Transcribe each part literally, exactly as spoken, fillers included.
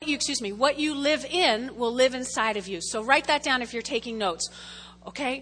what you, excuse me, what you live in will live inside of you. So write that down if you're taking notes. Okay?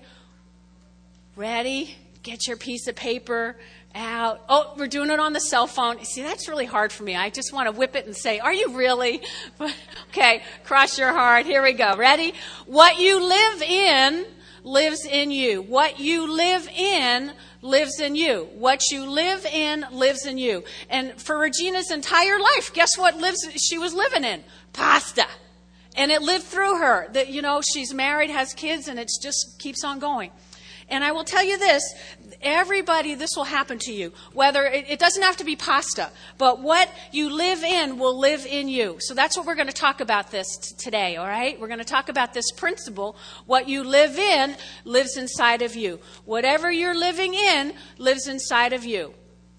Ready? Get your piece of paper out. Oh, we're doing it on the cell phone. See, that's really hard for me. I just want to whip it and say, are you really? Okay, cross your heart. Here we go. Ready? What you live in lives in you. What you live in lives in you. What you live in lives in you. And for Regina's entire life, guess what lives she was living in? Pasta. And it lived through her. That, you know, she's married, has kids, and it just keeps on going. And I will tell you this, everybody, this will happen to you. Whether, it, it doesn't have to be pasta, but what you live in will live in you. So that's what we're going to talk about this t- today, all right? We're going to talk about this principle. What you live in lives inside of you. Whatever you're living in lives inside of you.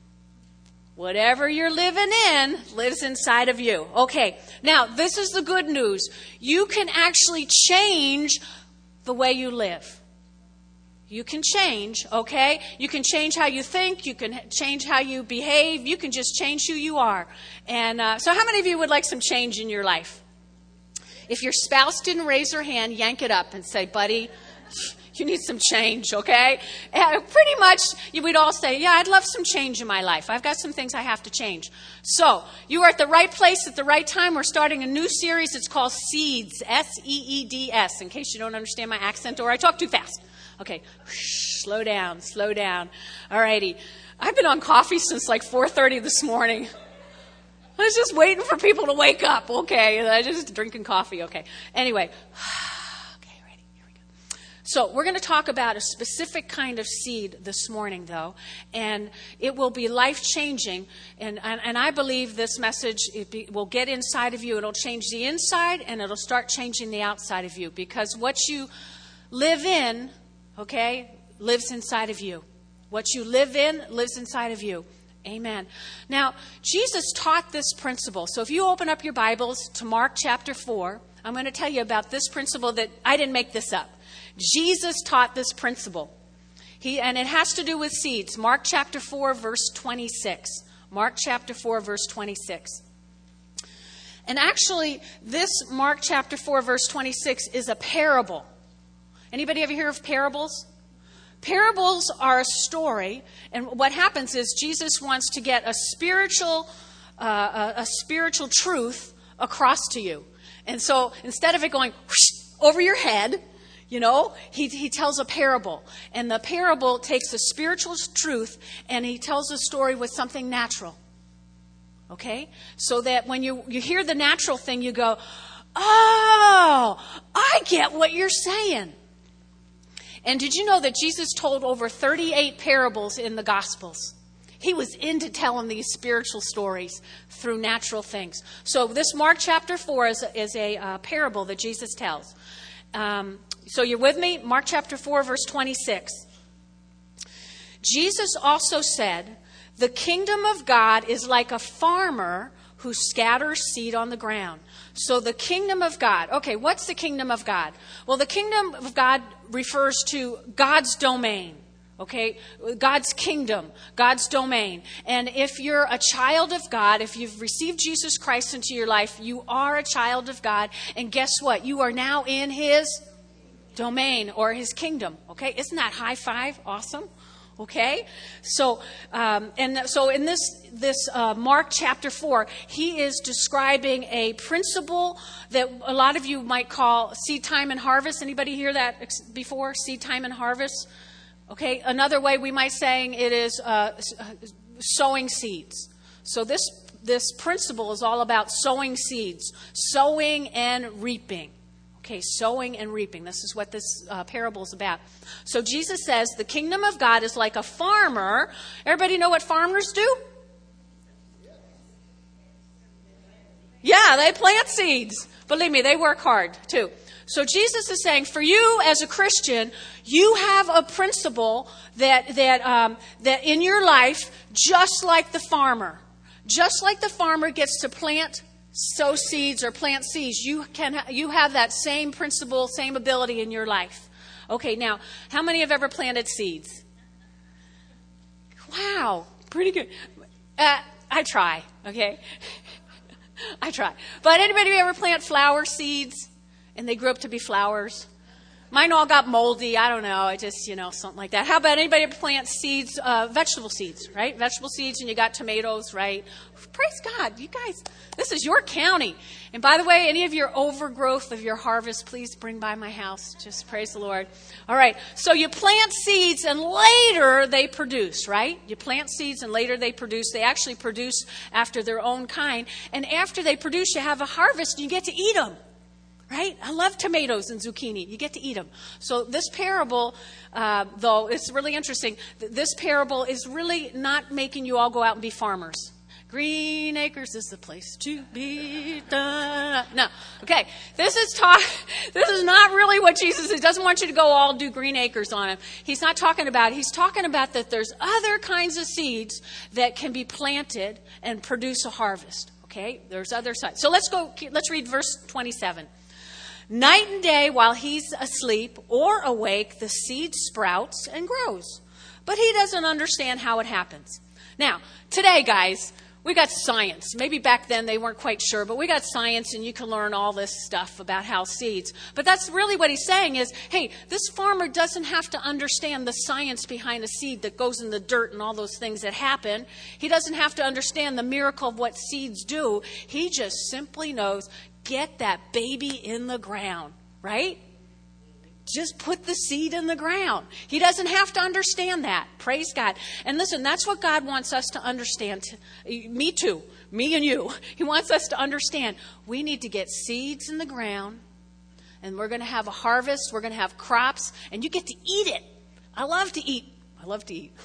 Whatever you're living in lives inside of you. Okay, now this is the good news. You can actually change the way you live. You can change, okay? You can change how you think. You can change how you behave. You can just change who you are. And uh, so how many of you would like some change in your life? If your spouse didn't raise her hand, yank it up and say, buddy, you need some change, okay? Uh, pretty much, we'd all say, yeah, I'd love some change in my life. I've got some things I have to change. So you are at the right place at the right time. We're starting a new series. It's called Seeds, S E E D S, in case you don't understand my accent or I talk too fast. Okay, slow down, slow down. All righty. I've been on coffee since like four thirty this morning. I was just waiting for people to wake up. Okay, I just drinking coffee. Okay. Anyway, okay, ready. Here we go. So we're going to talk about a specific kind of seed this morning, though, and it will be life-changing. And and, and I believe this message it be, will get inside of you. It'll change the inside, and it'll start changing the outside of you, because what you live in, okay, lives inside of you. What you live in lives inside of you. Amen. Now, Jesus taught this principle. So if you open up your Bibles to Mark chapter four, I'm going to tell you about this principle that I didn't make this up. Jesus taught this principle. He, and it has to do with seeds. Mark chapter four, verse twenty-six. Mark chapter four, verse twenty-six. And actually, this Mark chapter four, verse twenty-six is a parable. Anybody ever hear of parables? Parables are a story, and what happens is Jesus wants to get a spiritual, uh, a, a spiritual truth across to you. And so instead of it going whoosh, over your head, you know, he, he tells a parable. And the parable takes a spiritual truth and he tells a story with something natural. Okay? So that when you, you hear the natural thing, you go, oh, I get what you're saying. And did you know that Jesus told over thirty-eight parables in the Gospels? He was into telling these spiritual stories through natural things. So this Mark chapter four is, is a uh, parable that Jesus tells. Um, so you're with me? Mark chapter four, verse twenty-six. Jesus also said, the kingdom of God is like a farmer who scatters seed on the ground. So the kingdom of God. Okay, what's the kingdom of God? Well, the kingdom of God refers to God's domain. Okay, God's kingdom, God's domain. And if you're a child of God, if you've received Jesus Christ into your life, you are a child of God. And guess what? You are now in his domain or his kingdom. Okay, isn't that high five? Awesome. Okay, so um, and so in this this uh, Mark chapter four, he is describing a principle that a lot of you might call seed time and harvest. Anybody hear that ex- before? Seed time and harvest. Okay, another way we might saying it is uh, sowing seeds. So this this principle is all about sowing seeds, sowing and reaping. Okay, sowing and reaping. This is what this uh, parable is about. So Jesus says the kingdom of God is like a farmer. Everybody know what farmers do? Yeah, they plant seeds. Believe me, they work hard too. So Jesus is saying, for you as a Christian, you have a principle that that um, that in your life, just like the farmer, just like the farmer gets to plant, sow seeds or plant seeds, you can ha- you have that same principle, same ability in your life. Okay, now, how many have ever planted seeds? Wow, pretty good. Uh, I try. Okay. I try. But anybody ever plant flower seeds and they grew up to be flowers? Mine all got moldy. I don't know. I just, you know, something like that. How about anybody ever plant seeds, uh, vegetable seeds, right? Vegetable seeds, and you got tomatoes, right? Praise God. You guys, this is your county. And by the way, any of your overgrowth of your harvest, please bring by my house. Just praise the Lord. All right. So you plant seeds and later they produce, right? You plant seeds and later they produce. They actually produce after their own kind. And after they produce, you have a harvest and you get to eat them. Right? I love tomatoes and zucchini. You get to eat them. So this parable, uh, though, it's really interesting. This parable is really not making you all go out and be farmers. Green Acres is the place to be. Da, da. No. Okay. This is talk. This is not really what Jesus. He doesn't want you to go all do Green Acres on him. He's not talking about. He's talking about that there's other kinds of seeds that can be planted and produce a harvest. Okay. There's other sides. So let's go. Let's read verse twenty-seven. Night and day while he's asleep or awake, the seed sprouts and grows. But he doesn't understand how it happens. Now, today, guys, we got science. Maybe back then they weren't quite sure, but we got science and you can learn all this stuff about how seeds. But that's really what he's saying is, hey, this farmer doesn't have to understand the science behind a seed that goes in the dirt and all those things that happen. He doesn't have to understand the miracle of what seeds do. He just simply knows, get that baby in the ground, right? Just put the seed in the ground. He doesn't have to understand that. Praise God. And listen, that's what God wants us to understand. Me too. Me and you. He wants us to understand we need to get seeds in the ground, and we're going to have a harvest. We're going to have crops, and you get to eat it. I love to eat. I love to eat.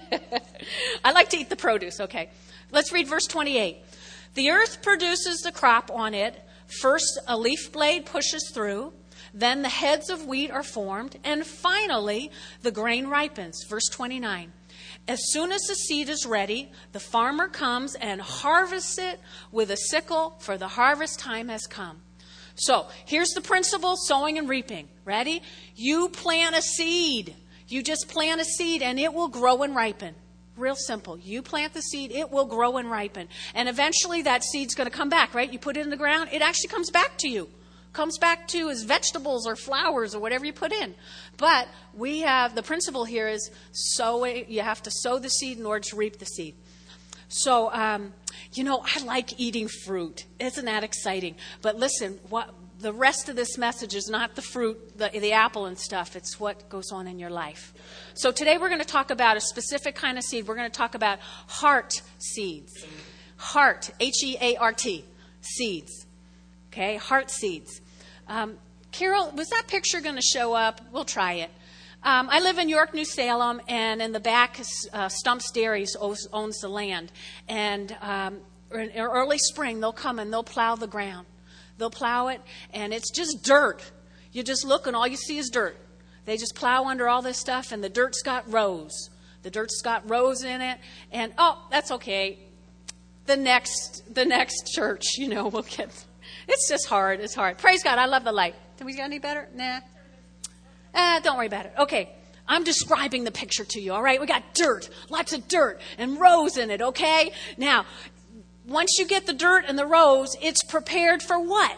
I like to eat the produce. Okay. Let's read verse twenty-eight. The earth produces the crop on it. First, a leaf blade pushes through. Then the heads of wheat are formed. And finally, the grain ripens. Verse twenty-nine. As soon as the seed is ready, the farmer comes and harvests it with a sickle, for the harvest time has come. So, here's the principle, sowing and reaping. Ready? You plant a seed. You just plant a seed and it will grow and ripen. Real simple. You plant the seed, it will grow and ripen. And eventually that seed's going to come back, right? You put it in the ground, it actually comes back to you. Comes back to as vegetables or flowers or whatever you put in. But we have, the principle here is sowing. You have to sow the seed in order to reap the seed. So, um, you know, I like eating fruit. Isn't that exciting? But listen, what the rest of this message is not the fruit, the, the apple and stuff. It's what goes on in your life. So today we're going to talk about a specific kind of seed. We're going to talk about heart seeds. Heart, H E A R T, seeds. Okay, heart seeds. Um, Carol, was that picture going to show up? We'll try it. Um, I live in York, New Salem, and in the back, uh, Stumps Dairies owns, owns the land. And um, in early spring, they'll come and they'll plow the ground. They'll plow it, and it's just dirt. You just look, and all you see is dirt. They just plow under all this stuff, and the dirt's got rows. The dirt's got rows in it, and oh, that's okay. The next, the next church, you know, we'll get. It's just hard. It's hard. Praise God. I love the light. Did we get any better? Nah. Eh, don't worry about it. Okay. I'm describing the picture to you. All right. We got dirt, lots of dirt and rows in it. Okay. Now, once you get the dirt and the rows, it's prepared for what?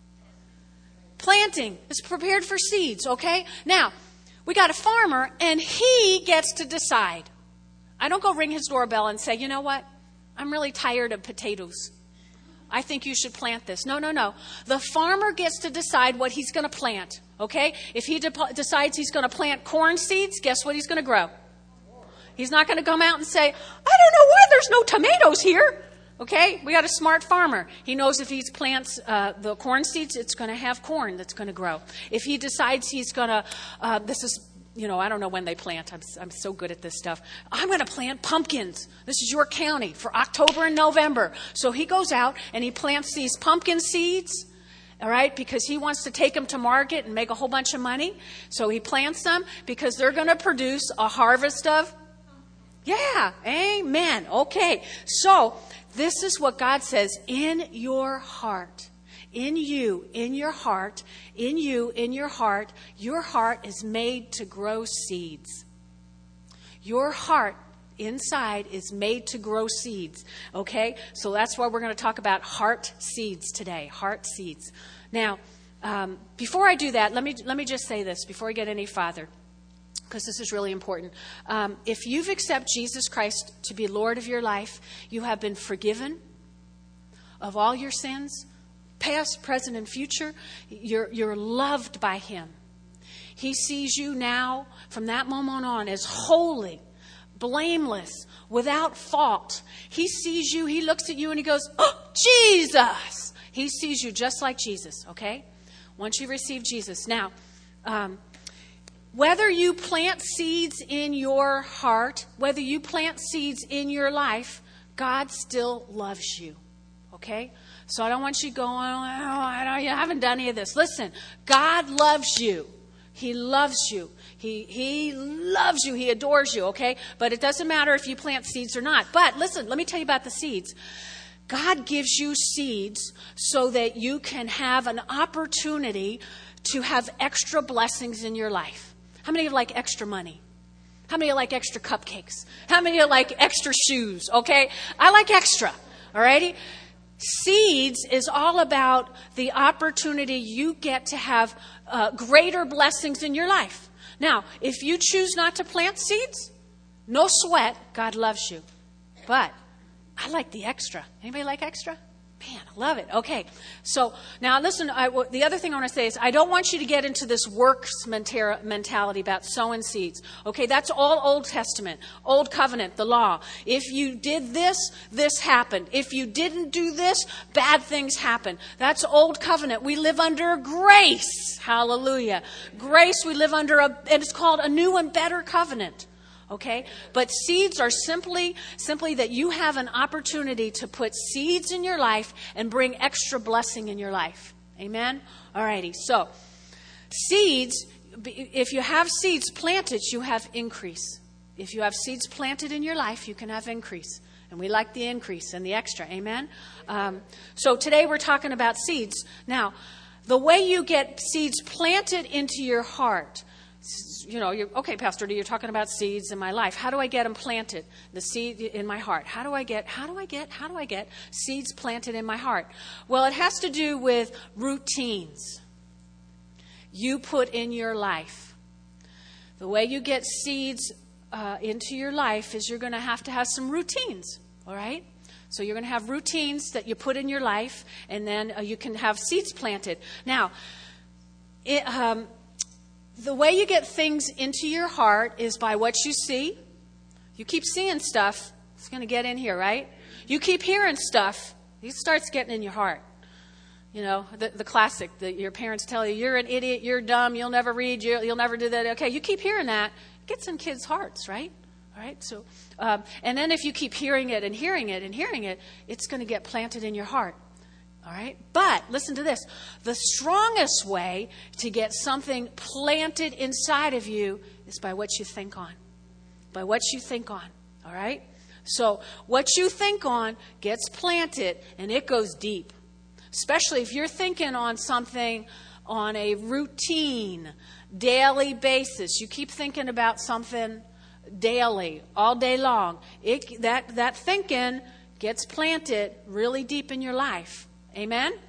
Planting. It's prepared for seeds. Okay. Now, we got a farmer and he gets to decide. I don't go ring his doorbell and say, you know what? I'm really tired of potatoes. I think you should plant this. No, no, no. The farmer gets to decide what he's going to plant. Okay? If he de- decides he's going to plant corn seeds, guess what he's going to grow? He's not going to come out and say, I don't know why there's no tomatoes here. Okay? We got a smart farmer. He knows if he plants uh, the corn seeds, it's going to have corn that's going to grow. If he decides he's going to, uh, this is, you know, I don't know when they plant. I'm, I'm so good at this stuff. I'm going to plant pumpkins. This is York County for October and November. So he goes out and he plants these pumpkin seeds, all right, because he wants to take them to market and make a whole bunch of money. So he plants them because they're going to produce a harvest of, yeah, amen. Okay, so this is what God says in your heart. In you, in your heart, in you, in your heart, your heart is made to grow seeds. Your heart inside is made to grow seeds. Okay? So that's why we're going to talk about heart seeds today. Heart seeds. Now, um, before I do that, let me let me just say this before I get any farther, because this is really important. Um, if you've accepted Jesus Christ to be Lord of your life, you have been forgiven of all your sins, past, present, and future. You're, you're loved by Him. He sees you now, from that moment on, as holy, blameless, without fault. He sees you, He looks at you, and He goes, "Oh, Jesus!" He sees you just like Jesus, okay? Once you receive Jesus. Now, um, whether you plant seeds in your heart, whether you plant seeds in your life, God still loves you. Okay? So I don't want you going, oh, I, don't, I haven't done any of this. Listen, God loves you. He loves you. He, he loves you. He adores you, okay? But it doesn't matter if you plant seeds or not. But listen, let me tell you about the seeds. God gives you seeds so that you can have an opportunity to have extra blessings in your life. How many of you like extra money? How many of you like extra cupcakes? How many of you like extra shoes? Okay? I like extra. All righty? Seeds is all about the opportunity you get to have uh, greater blessings in your life. Now, if you choose not to plant seeds, no sweat. God loves you. But I like the extra. Anybody like extra? Man, I love it. Okay. So now listen, I, the other thing I want to say is I don't want you to get into this works mentality about sowing seeds. Okay, that's all Old Testament, Old Covenant, the law. If you did this, this happened. If you didn't do this, bad things happen. That's Old Covenant. We live under grace. Hallelujah. Grace, we live under, a, and it's called a new and better covenant. Okay? But seeds are simply, simply that you have an opportunity to put seeds in your life and bring extra blessing in your life. Amen? Alrighty. So, seeds, if you have seeds planted, you have increase. If you have seeds planted in your life, you can have increase. And we like the increase and the extra. Amen? Um, so today we're talking about seeds. Now, the way you get seeds planted into your heart, you know, you're, okay, Pastor, you're talking about seeds in my life. How do I get them planted? The seed in my heart. How do I get, how do I get, how do I get seeds planted in my heart? Well, it has to do with routines you put in your life. The way you get seeds uh, into your life is you're going to have to have some routines, all right? So you're going to have routines that you put in your life, and then uh, you can have seeds planted. Now, it, um, the way you get things into your heart is by what you see. You keep seeing stuff, it's going to get in here, right? You keep hearing stuff, it starts getting in your heart. You know, the, the classic that your parents tell you, you're an idiot, you're dumb, you'll never read, you'll, you'll never do that. Okay, you keep hearing that, it gets in kids' hearts, right? All right, so, um, and then if you keep hearing it and hearing it and hearing it, it's going to get planted in your heart. All right? But listen to this. The strongest way to get something planted inside of you is by what you think on. By what you think on. All right? So what you think on gets planted and it goes deep. Especially if you're thinking on something on a routine, daily basis. You keep thinking about something daily, all day long. It, that, that thinking gets planted really deep in your life. Amen? Amen?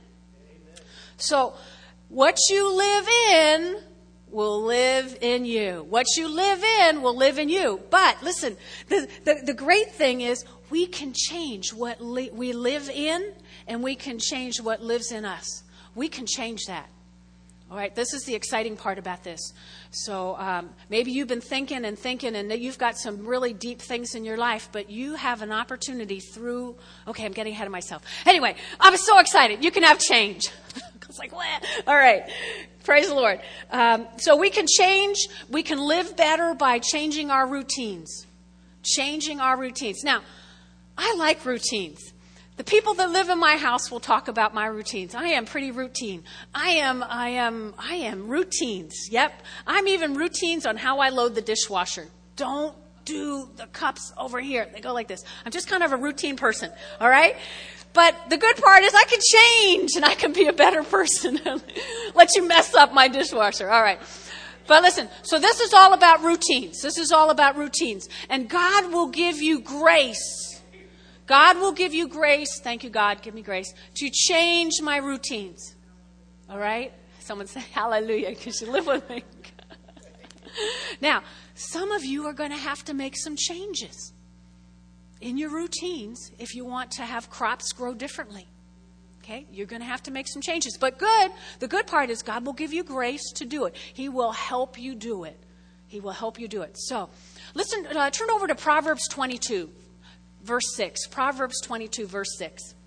So, what you live in will live in you. What you live in will live in you. But, listen, the, the, the great thing is we can change what li- we live in, and we can change what lives in us. We can change that. All right, this is the exciting part about this. So um, maybe you've been thinking and thinking and you've got some really deep things in your life, but you have an opportunity through, okay, I'm getting ahead of myself. Anyway, I'm so excited. You can have change. It's like, what? All right, praise the Lord. Um, so we can change, we can live better by changing our routines. Changing our routines. Now, I like routines. The people that live in my house will talk about my routines. I am pretty routine. I am, I am, I am routines. Yep. I'm even routines on how I load the dishwasher. Don't do the cups over here. They go like this. I'm just kind of a routine person. All right. But the good part is I can change and I can be a better person. Let you mess up my dishwasher. All right. But listen, so this is all about routines. This is all about routines. And God will give you grace. God will give you grace. Thank you, God. Give me grace to change my routines. All right? Someone say hallelujah because you live with me. Now, some of you are going to have to make some changes in your routines if you want to have crops grow differently. Okay, you're going to have to make some changes. But good, the good part is God will give you grace to do it. He will help you do it. He will help you do it. So, listen, uh, turn over to Proverbs twenty-two, verse six. Proverbs twenty-two, verse six.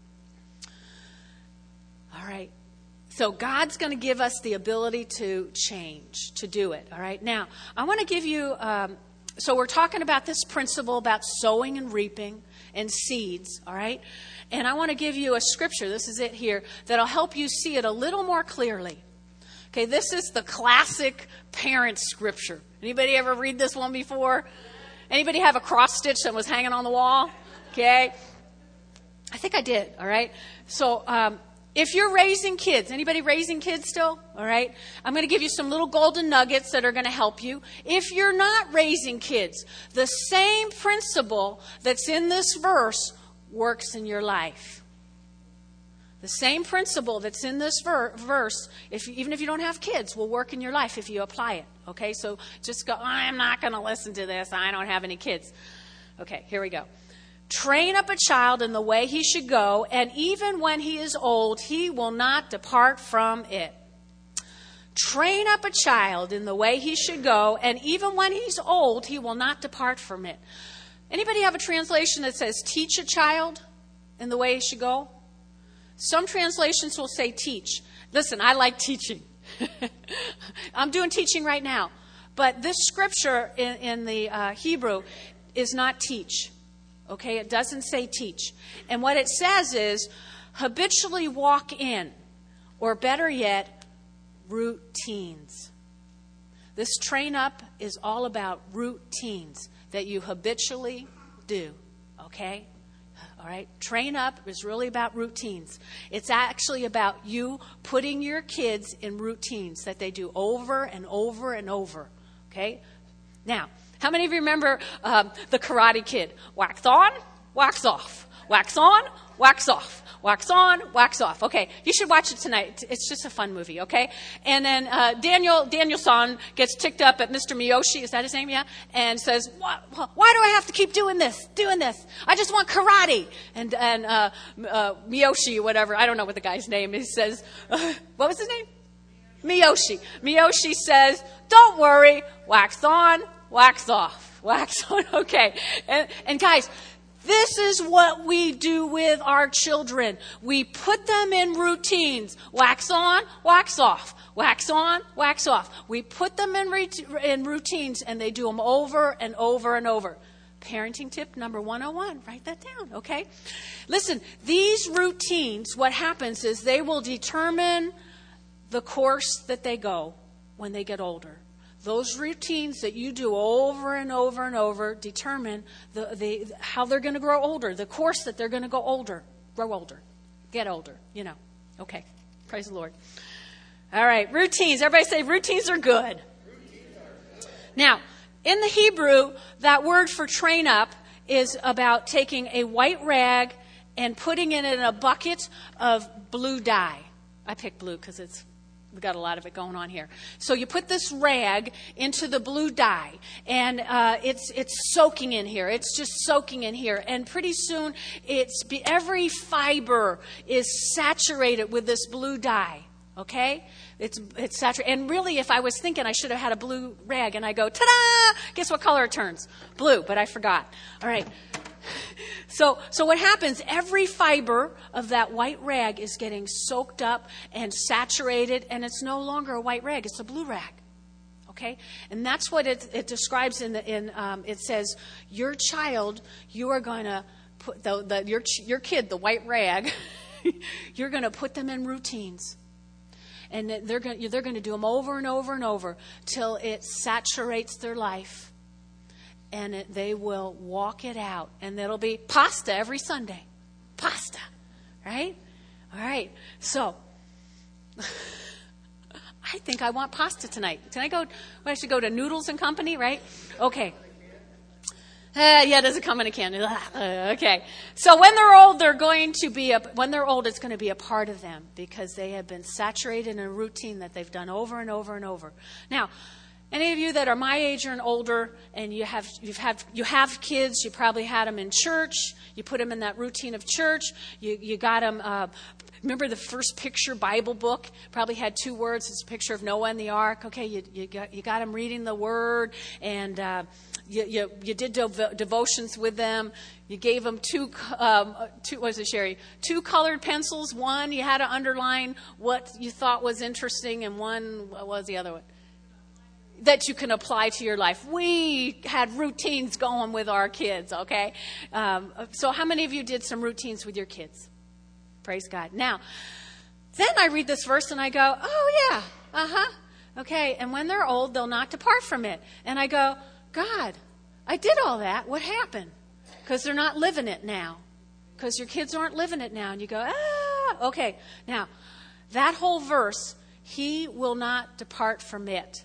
All right. So, God's going to give us the ability to change, to do it. All right. Now, I want to give you, um, so we're talking about this principle about sowing and reaping and seeds. All right. And I want to give you a scripture, this is it here, that'll help you see it a little more clearly. Okay, this is the classic parent scripture. Anybody ever read this one before? Anybody have a cross stitch that was hanging on the wall? Okay. I think I did, all right? So um, if you're raising kids, anybody raising kids still? All right. I'm going to give you some little golden nuggets that are going to help you. If you're not raising kids, the same principle that's in this verse works in your life. The same principle that's in this ver- verse, if you, even if you don't have kids, will work in your life if you apply it. Okay, so just go, I'm not going to listen to this. I don't have any kids. Okay, here we go. Train up a child in the way he should go, and even when he is old, he will not depart from it. Train up a child in the way he should go, and even when he's old, he will not depart from it. Anybody have a translation that says teach a child in the way he should go? Some translations will say teach. Listen, I like teaching. I'm doing teaching right now. But this scripture in, in the uh, Hebrew is not teach. Okay, it doesn't say teach. And what it says is habitually walk in, or better yet, routines. This train up is all about routines that you habitually do, okay? All right? Train up is really about routines. It's actually about you putting your kids in routines that they do over and over and over, okay? Now, how many of you remember um, the Karate Kid? Wax on, wax off. Wax on, wax off. Wax on, wax off. Okay, you should watch it tonight. It's just a fun movie, okay? And then uh, Daniel Daniel-san gets ticked up at Mister Miyoshi, is that his name, yeah? And says, why, why do I have to keep doing this, doing this? I just want karate. And, and uh, uh, Miyoshi, whatever, I don't know what the guy's name is, says, uh, what was his name? Miyoshi. Miyoshi says, don't worry, wax on, wax off. Wax on, okay. And, and guys, this is what we do with our children. We put them in routines. Wax on, wax off. Wax on, wax off. We put them in, re- in routines, and they do them over and over and over. Parenting tip number one oh one. Write that down, okay? Listen, these routines, what happens is they will determine the course that they go when they get older. Those routines that you do over and over and over determine the, the how they're going to grow older, the course that they're going to go older, grow older, get older, you know. Okay, praise the Lord. All right, routines. Everybody say routines are good. Routines are good. Now, in the Hebrew, that word for train up is about taking a white rag and putting it in a bucket of blue dye. I picked blue because it's We've got a lot of it going on here. So you put this rag into the blue dye, and uh, it's it's soaking in here. It's just soaking in here, and pretty soon, it's every fiber is saturated with this blue dye. Okay, it's it's saturated. And really, if I was thinking, I should have had a blue rag, and I go, ta-da! Guess what color it turns? Blue. But I forgot. All right. So, so what happens, every fiber of that white rag is getting soaked up and saturated, and it's no longer a white rag, it's a blue rag. Okay? And that's what it, it describes in the, in, um, it says, your child, you are going to put, the, the, your, your kid, the white rag, you're going to put them in routines. And they're going, they're going to do them over and over and over till it saturates their life. And it, they will walk it out. And it'll be pasta every Sunday. Pasta. Right? All right. So, I think I want pasta tonight. Can I go? I should go to Noodles and Company, right? Okay. Uh, yeah, does it come in a can? Uh, okay. So when they're old, they're going to be, a, when they're old, it's going to be a part of them because they have been saturated in a routine that they've done over and over and over. Now, any of you that are my age or older and you have, you've had, you have kids, you probably had them in church, you put them in that routine of church, you, you got them, uh, remember the first picture Bible book? Probably had two words. It's a picture of Noah and the ark. Okay, you, you got, you got them reading the word and, uh, You, you, you did dev- devotions with them. You gave them two, um, two, what was it, Sherry? Two colored pencils. One, you had to underline what you thought was interesting, and one, what was the other one? That you can apply to your life. We had routines going with our kids, okay? Um, so how many of you did some routines with your kids? Praise God. Now, then I read this verse and I go, oh, yeah, uh-huh. Okay, and when they're old, they'll not depart from it. And I go, God, I did all that. What happened? Because they're not living it now. Because your kids aren't living it now. And you go, ah, okay. Now, that whole verse, he will not depart from it.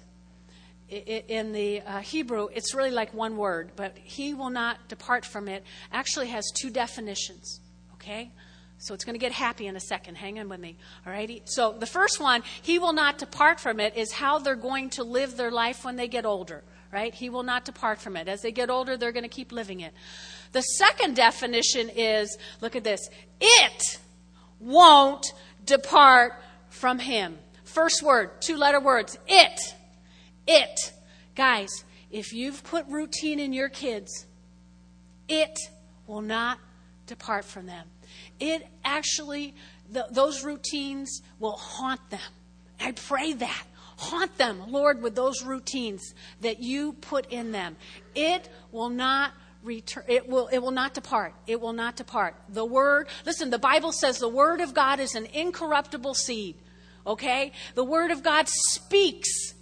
In the uh, Hebrew, it's really like one word, but he will not depart from it actually has two definitions, okay? So it's going to get happy in a second. Hang on with me, all righty? So the first one, he will not depart from it, is how they're going to live their life when they get older. Right? He will not depart from it. As they get older, they're going to keep living it. The second definition is, look at this, it won't depart from him. First word, two-letter words, it. It. Guys, if you've put routine in your kids, it will not depart from them. It actually, the, those routines will haunt them. I pray that. Haunt them, Lord, with those routines that you put in them. It will not return. It will, it will not depart. It will not depart. The word, listen, the Bible says the word of God is an incorruptible seed. Okay? The word of God speaks.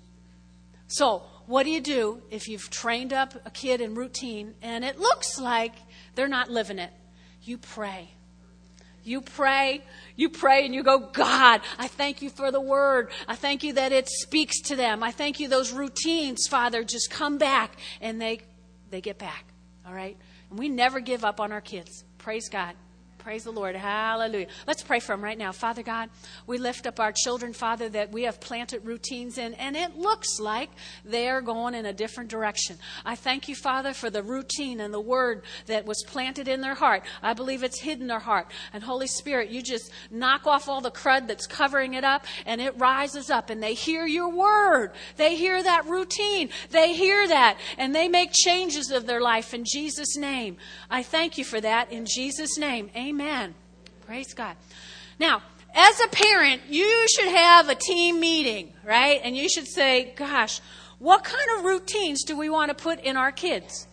So, what do you do if you've trained up a kid in routine and it looks like they're not living it? You pray. You pray, you pray and you go, God, I thank you for the word. I thank you that it speaks to them. I thank you those routines, Father, just come back and they they get back. All right? And we never give up on our kids. Praise God. Praise the Lord. Hallelujah. Let's pray for them right now. Father God, we lift up our children, Father, that we have planted routines in, and it looks like they are going in a different direction. I thank you, Father, for the routine and the word that was planted in their heart. I believe it's hidden in their heart. And Holy Spirit, you just knock off all the crud that's covering it up, and it rises up, and they hear your word. They hear that routine. They hear that, and they make changes of their life in Jesus' name. I thank you for that in Jesus' name. Amen. Amen. Praise God. Now, as a parent, you should have a team meeting, right? And you should say, gosh, what kind of routines do we want to put in our kids?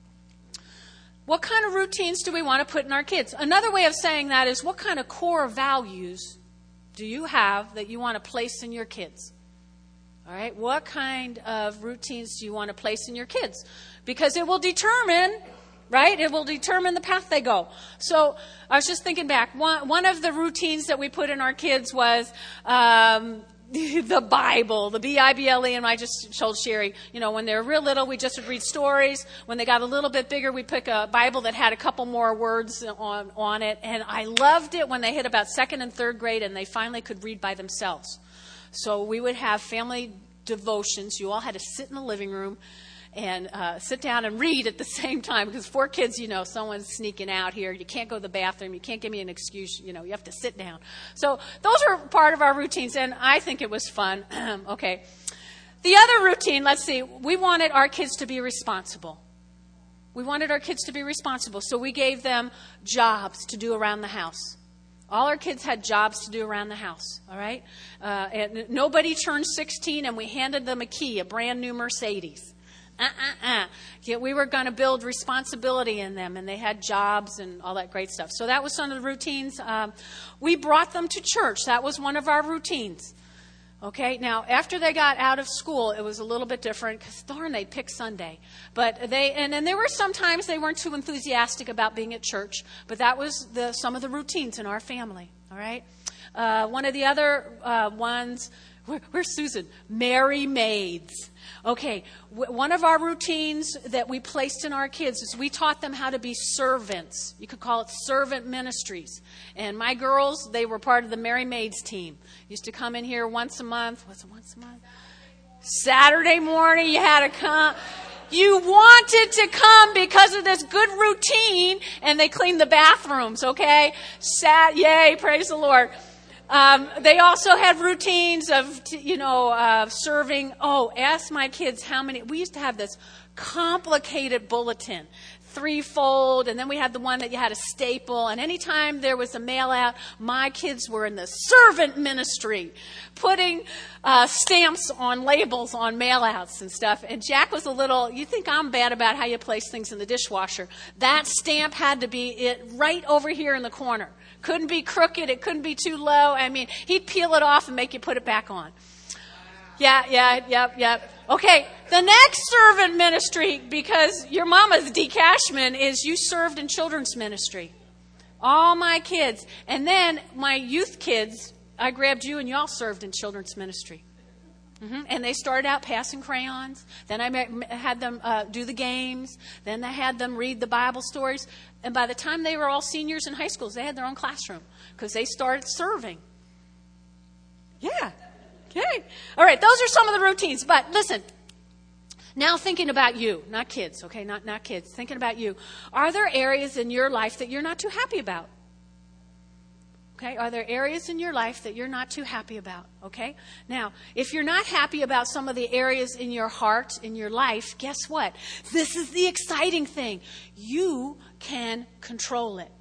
What kind of routines do we want to put in our kids? Another way of saying that is, what kind of core values do you have that you want to place in your kids? All right. What kind of routines do you want to place in your kids? Because it will determine... Right? It will determine the path they go. So I was just thinking back. One, one of the routines that we put in our kids was um, the Bible, the B I B L E. And I just told Sherry, you know, when they were real little, we just would read stories. When they got a little bit bigger, we'd pick a Bible that had a couple more words on, on it. And I loved it when they hit about second and third grade and they finally could read by themselves. So we would have family devotions. You all had to sit in the living room and uh, sit down and read at the same time, because four kids, you know, someone's sneaking out here. You can't go to the bathroom. You can't give me an excuse. You know, you have to sit down. So those are part of our routines, and I think it was fun. Okay. The other routine, let's see, we wanted our kids to be responsible. We wanted our kids to be responsible, so we gave them jobs to do around the house. All our kids had jobs to do around the house, all right? Uh, and nobody turned sixteen, and we handed them a key, a brand new Mercedes. Uh-uh-uh. Yeah, we were going to build responsibility in them, and they had jobs and all that great stuff. So that was some of the routines. Um, we brought them to church. That was one of our routines. Okay, now after they got out of school, it was a little bit different because darn, they'd pick Sunday. But they and, and there were sometimes they weren't too enthusiastic about being at church, but that was the some of the routines in our family. All right, uh, one of the other uh, ones Where, where's Susan? Merry Maids. Okay, w- one of our routines that we placed in our kids is we taught them how to be servants. You could call it servant ministries. And my girls, they were part of the Merry Maids team. Used to come in here once a month. What's it, once a month? Saturday morning, you had to come. You wanted to come because of this good routine, and they cleaned the bathrooms, okay? Sat, yay, praise the Lord. Um, they also had routines of, you know, uh, serving. Oh, ask my kids how many. We used to have this complicated bulletin, threefold, and then we had the one that you had a staple. And anytime there was a mail out, my kids were in the servant ministry, putting uh, stamps on labels on mail outs and stuff. And Jack was a little, you think I'm bad about how you place things in the dishwasher. That stamp had to be it right over here in the corner. Couldn't be crooked. It couldn't be too low. I mean, he'd peel it off and make you put it back on. Yeah, yeah, yep, yep. Okay, the next servant ministry, because your mama's D. Cashman, is you served in children's ministry. All my kids. And then my youth kids, I grabbed you and y'all served in children's ministry. Mm-hmm. And they started out passing crayons. Then I had them uh, do the games. Then I had them read the Bible stories. And by the time they were all seniors in high schools, they had their own classroom because they started serving. Yeah. Okay. All right. Those are some of the routines. But listen, now thinking about you, not kids, okay? Not, not kids. Thinking about you. Are there areas in your life that you're not too happy about? Okay, are there areas in your life that you're not too happy about? Okay, now, if you're not happy about some of the areas in your heart, in your life, guess what? This is the exciting thing. You can control it.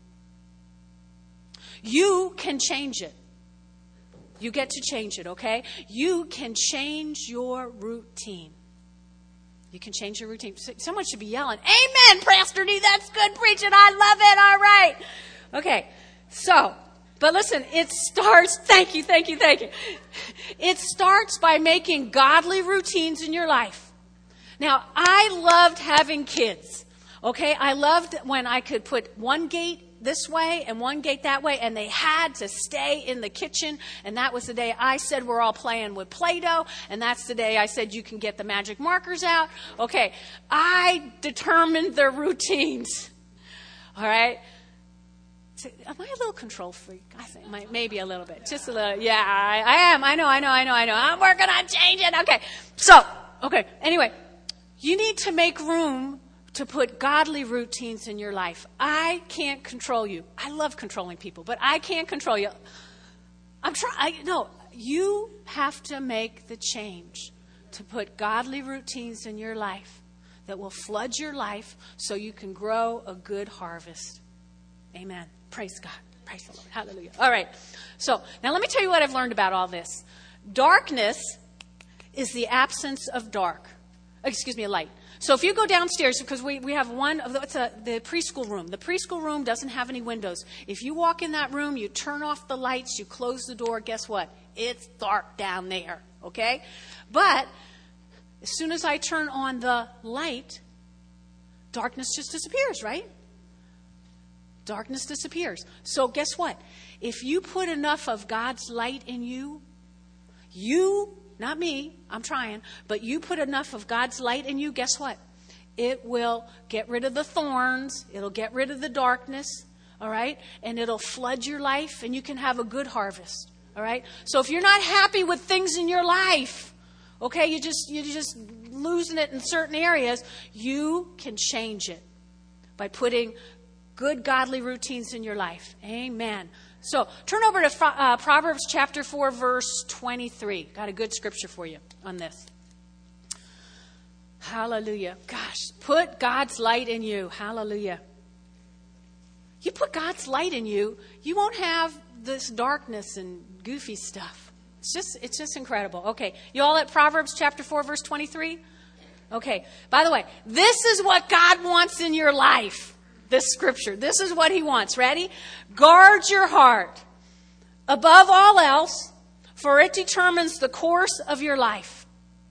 You can change it. You get to change it, okay? You can change your routine. You can change your routine. Someone should be yelling, amen, Pastor D, that's good preaching. I love it. All right. Okay, so... But listen, it starts, thank you, thank you, thank you. It starts by making godly routines in your life. Now, I loved having kids, okay? I loved when I could put one gate this way and one gate that way, and they had to stay in the kitchen. And that was the day I said we're all playing with Play-Doh, and that's the day I said you can get the magic markers out. Okay, I determined their routines, all right? Am I a little control freak? I think maybe a little bit. Just a little. Yeah, I, I am. I know, I know, I know, I know. I'm working on changing. Okay. So, okay. Anyway, you need to make room to put godly routines in your life. I can't control you. I love controlling people, but I can't control you. I'm trying. No, you have to make the change to put godly routines in your life that will flood your life so you can grow a good harvest. Amen. Praise God. Praise the Lord. Hallelujah. All right. So now let me tell you what I've learned about all this. Darkness is the absence of dark. Excuse me, light. So if you go downstairs, because we, we have one of the, it's a, the preschool room. The preschool room doesn't have any windows. If you walk in that room, you turn off the lights, you close the door, guess what? It's dark down there. Okay? But as soon as I turn on the light, darkness just disappears, right? Darkness disappears. So guess what? If you put enough of God's light in you, you, not me, I'm trying, but you put enough of God's light in you, guess what? It will get rid of the thorns. It'll get rid of the darkness. All right? And it'll flood your life and you can have a good harvest. All right? So if you're not happy with things in your life, okay, you just, you're just losing it in certain areas, you can change it by putting good godly routines in your life. Amen. So turn over to uh, Proverbs chapter four, verse twenty-three. Got a good scripture for you on this. Hallelujah. Gosh, put God's light in you. Hallelujah. You put God's light in you, you won't have this darkness and goofy stuff. It's just, it's just incredible. Okay, you all at Proverbs chapter four, verse twenty-three? Okay, by the way, this is what God wants in your life. This scripture. This is what he wants. Ready? Guard your heart above all else, for it determines the course of your life.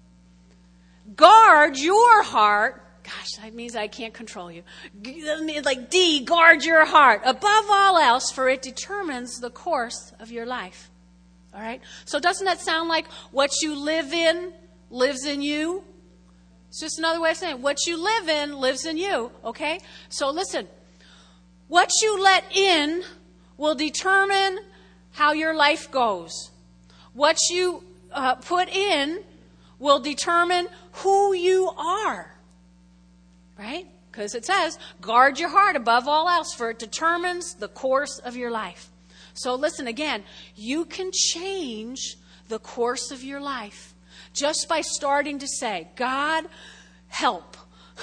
Guard your heart. Gosh, that means I can't control you. Like D, guard your heart above all else, for it determines the course of your life. All right? So doesn't that sound like what you live in lives in you? It's just another way of saying what you live in lives in you. Okay? So listen. What you let in will determine how your life goes. What you uh, put in will determine who you are. Right? Because it says, guard your heart above all else, for it determines the course of your life. So listen again, you can change the course of your life just by starting to say, God, help.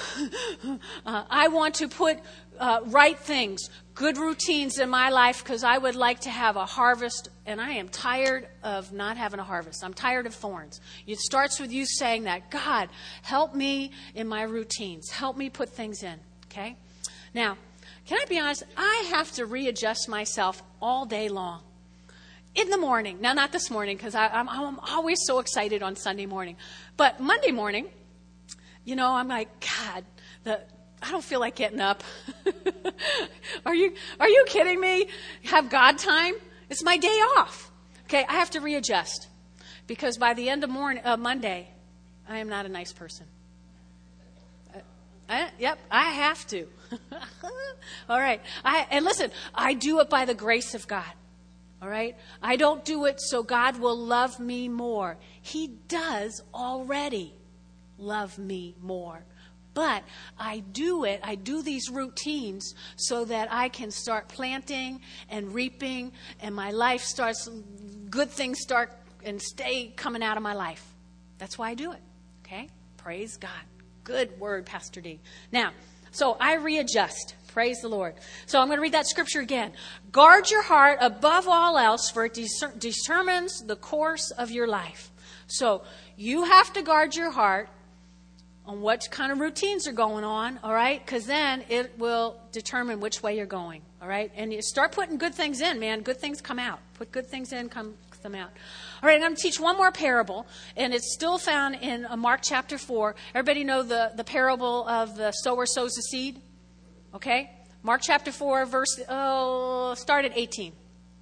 uh, I want to put uh, right things, good routines in my life because I would like to have a harvest, and I am tired of not having a harvest. I'm tired of thorns. It starts with you saying that, God, help me in my routines. Help me put things in, okay? Now, can I be honest? I have to readjust myself all day long. In the morning. Now, not this morning because I'm, I'm always so excited on Sunday morning. But Monday morning, you know, I'm like, God, the I don't feel like getting up. Are you are you kidding me? Have God time? It's my day off. Okay, I have to readjust. Because by the end of morning, uh, Monday, I am not a nice person. I, I, yep, I have to. All right. I, and listen, I do it by the grace of God. All right? I don't do it so God will love me more. He does already love me more. But I do it, I do these routines so that I can start planting and reaping, and my life starts, good things start and stay coming out of my life. That's why I do it. Okay? Praise God. Good word, Pastor D. Now, so I readjust. Praise the Lord. So I'm going to read that scripture again. Guard your heart above all else, for it discer- determines the course of your life. So you have to guard your heart on what kind of routines are going on, all right? Because then it will determine which way you're going, all right? And you start putting good things in, man. Good things come out. Put good things in, come them out. All right, and I'm going to teach one more parable, and it's still found in uh, Mark chapter four. Everybody know the, the parable of the sower sows the seed? Okay? Mark chapter four, verse, oh, start at eighteen.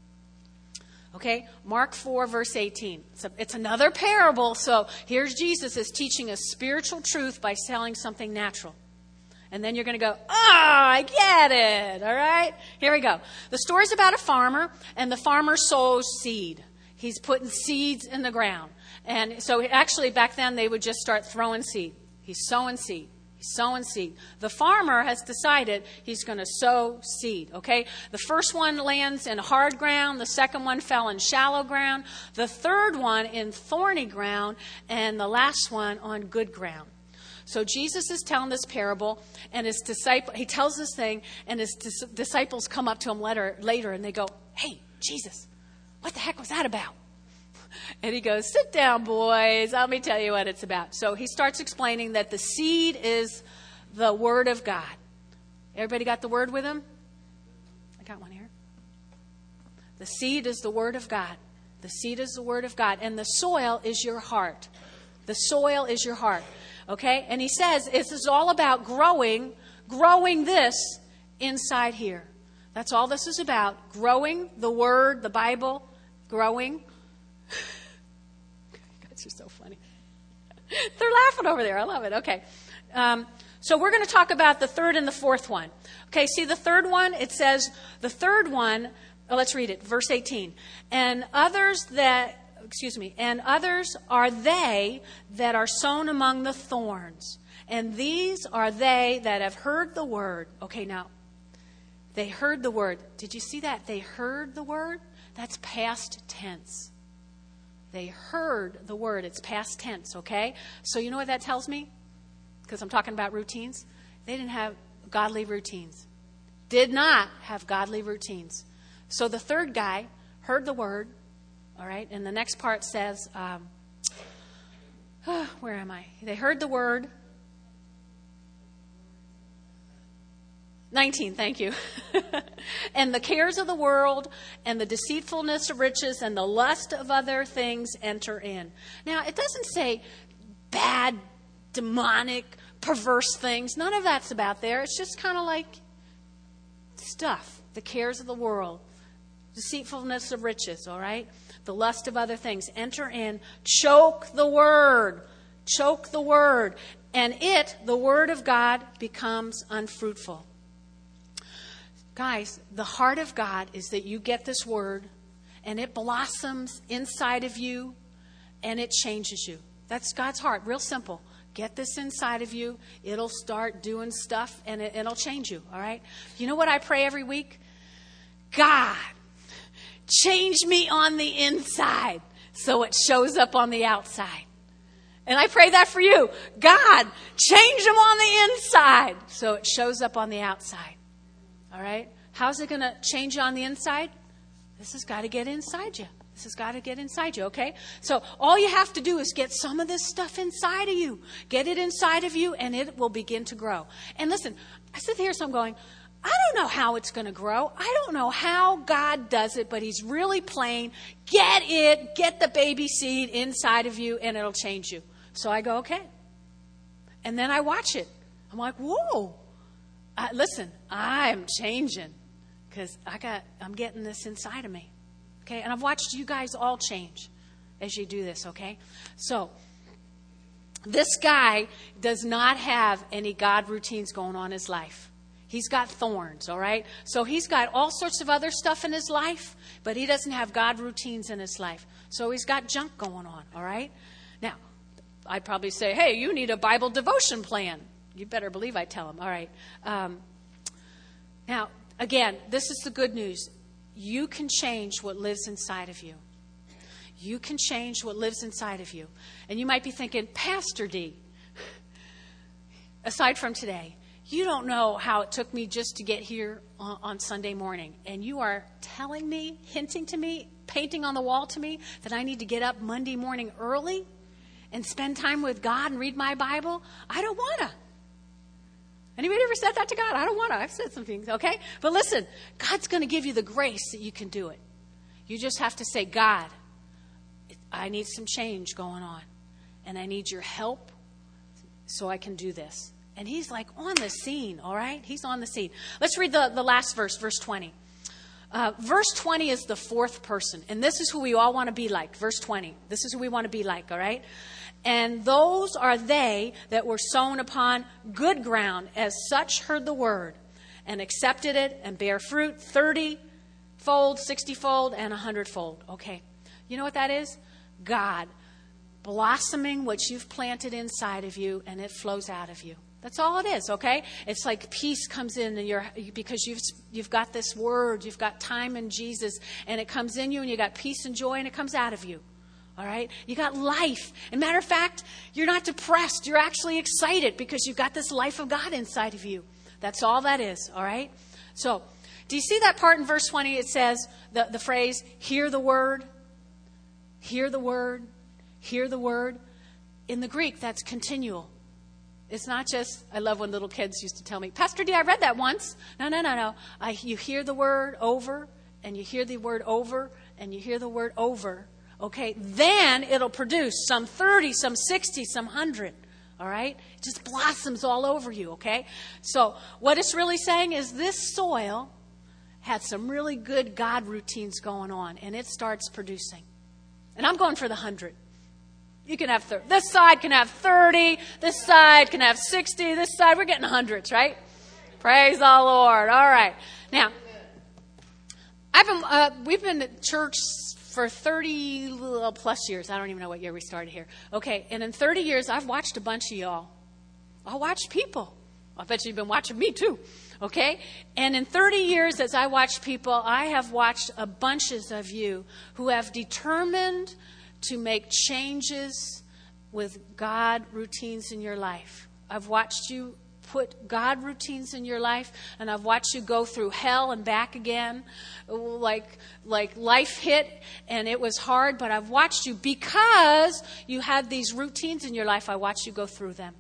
Okay, Mark four, verse eighteen. It's, a, it's another parable. So here's Jesus is teaching a spiritual truth by telling something natural. And then you're going to go, oh, I get it. All right, here we go. The story's about a farmer, and the farmer sows seed. He's putting seeds in the ground. And so actually back then they would just start throwing seed. He's sowing seed. He's sowing seed. The farmer has decided he's going to sow seed, okay? The first one lands in hard ground. The second one fell in shallow ground. The third one in thorny ground. And the last one on good ground. So Jesus is telling this parable, and his disciple, he tells this thing, and his dis- disciples come up to him later, later, and they go, hey, Jesus, what the heck was that about? And he goes, sit down, boys. Let me tell you what it's about. So he starts explaining that the seed is the Word of God. Everybody got the Word with him? I got one here. The seed is the Word of God. The seed is the Word of God. And the soil is your heart. The soil is your heart. Okay? And he says this is all about growing, growing this inside here. That's all this is about. Growing the Word, the Bible, growing. You guys are so funny. They're laughing over there. I love it. Okay. Um, so we're going to talk about the third and the fourth one. Okay, see the third one? It says, the third one, oh, let's read it, verse eighteen. And others that, excuse me, and others are they that are sown among the thorns. And these are they that have heard the word. Okay, now, they heard the word. Did you see that? They heard the word? That's past tense. They heard the word. It's past tense, okay? So you know what that tells me? Because I'm talking about routines. They didn't have godly routines. Did not have godly routines. So the third guy heard the word, all right? And the next part says, um, oh, where am I? They heard the word. nineteen, thank you. And the cares of the world and the deceitfulness of riches and the lust of other things enter in. Now, it doesn't say bad, demonic, perverse things. None of that's about there. It's just kind of like stuff. The cares of the world. Deceitfulness of riches, all right? the lust of other things enter in, choke the word, choke the word, and it, the word of God, becomes unfruitful. Guys, the heart of God is that you get this word and it blossoms inside of you and it changes you. That's God's heart. Real simple. Get this inside of you. It'll start doing stuff and it, it'll change you. All right. You know what I pray every week? God, change me on the inside so it shows up on the outside. And I pray that for you. God, change them on the inside so it shows up on the outside. All right? How's it going to change you on the inside? This has got to get inside you. This has got to get inside you, okay? So all you have to do is get some of this stuff inside of you. Get it inside of you, and it will begin to grow. And listen, I sit here, so I'm going, I don't know how it's going to grow. I don't know how God does it, but he's really plain. Get it, get the baby seed inside of you, and it'll change you. So I go, okay. And then I watch it. I'm like, whoa. I, listen, I'm changing because I got, I'm getting this inside of me. Okay, and I've watched you guys all change as you do this, okay? So, this guy does not have any God routines going on in his life. He's got thorns, all right? So, he's got all sorts of other stuff in his life, but he doesn't have God routines in his life. So, he's got junk going on, all right? Now, I'd probably say, hey, you need a Bible devotion plan. You better believe I tell him, all right? Um, now, again, this is the good news. You can change what lives inside of you. You can change what lives inside of you. And you might be thinking, Pastor D, aside from today, you don't know how it took me just to get here on, on Sunday morning. And you are telling me, hinting to me, painting on the wall to me that I need to get up Monday morning early and spend time with God and read my Bible? I don't want to. Anybody ever said that to God? I don't want to. I've said some things, okay? But listen, God's going to give you the grace that you can do it. You just have to say, God, I need some change going on. And I need your help so I can do this. And he's like on the scene, all right? He's on the scene. Let's read the, the last verse, verse twenty. Uh, verse twenty is the fourth person. And this is who we all want to be like. Verse twenty. This is who we want to be like, all right? And those are they that were sown upon good ground, as such heard the word, and accepted it, and bear fruit thirty-fold, sixty-fold, and one hundred-fold. Okay. You know what that is? God blossoming what you've planted inside of you, and it flows out of you. That's all it is, okay? It's like peace comes in and you're, because you've you've got this word, you've got time in Jesus, and it comes in you, and you got peace and joy, and it comes out of you. All right? You got life. And matter of fact, you're not depressed. You're actually excited because you've got this life of God inside of you. That's all that is. All right? So, do you see that part in verse twenty? It says the, the phrase, hear the word, hear the word, hear the word. In the Greek, that's continual. It's not just, I love when little kids used to tell me, Pastor D, I read that once. No, no, no, no. I, you hear the word over, and you hear the word over, and you hear the word over. Okay, then it'll produce some thirty, some sixty, some one hundred. All right? It just blossoms all over you, okay? So what it's really saying is this soil had some really good God routines going on, and it starts producing. And I'm going for the one hundred. You can have thirty. This side can have thirty. This side can have sixty. This side, we're getting hundreds, right? Praise the Lord. All right. Now, I've been, uh, we've been at church for thirty plus years. I don't even know what year we started here. Okay, and in thirty years, I've watched a bunch of y'all. I watched people. I bet you've been watching me too. Okay? And in thirty years, as I watched people, I have watched a bunches of you who have determined to make changes with God routines in your life. I've watched you put God routines in your life, and I've watched you go through hell and back again, like like life hit and it was hard, but I've watched you because you had these routines in your life. I watched you go through them,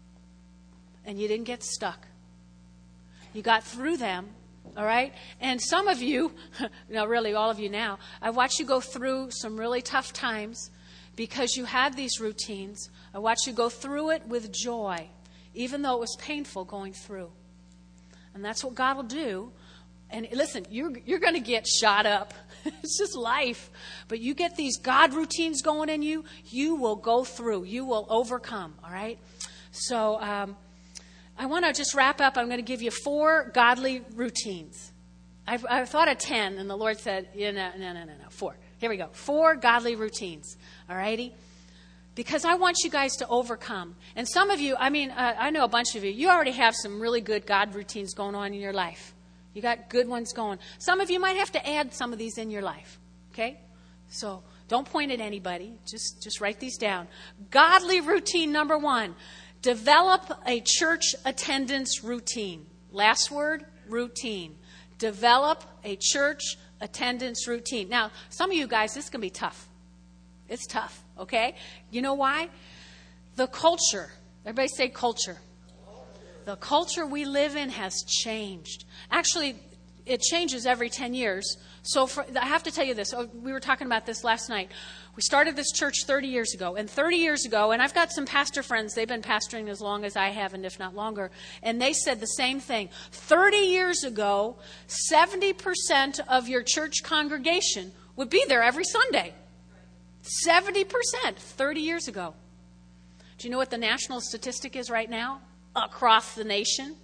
and you didn't get stuck. You got through them, all right? And some of you, no, really all of you now, I watched you go through some really tough times because you had these routines. I watched you go through it with joy, even though it was painful going through. And that's what God will do And listen, you're, you're going to get shot up. It's just life. But you get these God routines going in you, you will go through. You will overcome, all right? So um, I want to just wrap up. I'm going to give you four godly routines. I've, I thought of ten, and the Lord said, yeah, no, no, no, no, no, four. Here we go. Four godly routines, all righty? Because I want you guys to overcome. And some of you, I mean, uh, I know a bunch of you, you already have some really good God routines going on in your life. You got good ones going. Some of you might have to add some of these in your life, okay? So don't point at anybody. Just, just write these down. Godly routine number one, develop a church attendance routine. Last word, routine. Develop a church attendance routine. Now, some of you guys, this is going to be tough. It's tough, okay? You know why? The culture. Everybody say culture. The culture we live in has changed. Actually, it changes every ten years. So for, I have to tell you this. We were talking about this last night. We started this church thirty years ago. And thirty years ago, and I've got some pastor friends, they've been pastoring as long as I have, and if not longer, and they said the same thing. thirty years ago, seventy percent of your church congregation would be there every Sunday. seventy percent thirty years ago. Do you know what the national statistic is right now? Across the nation?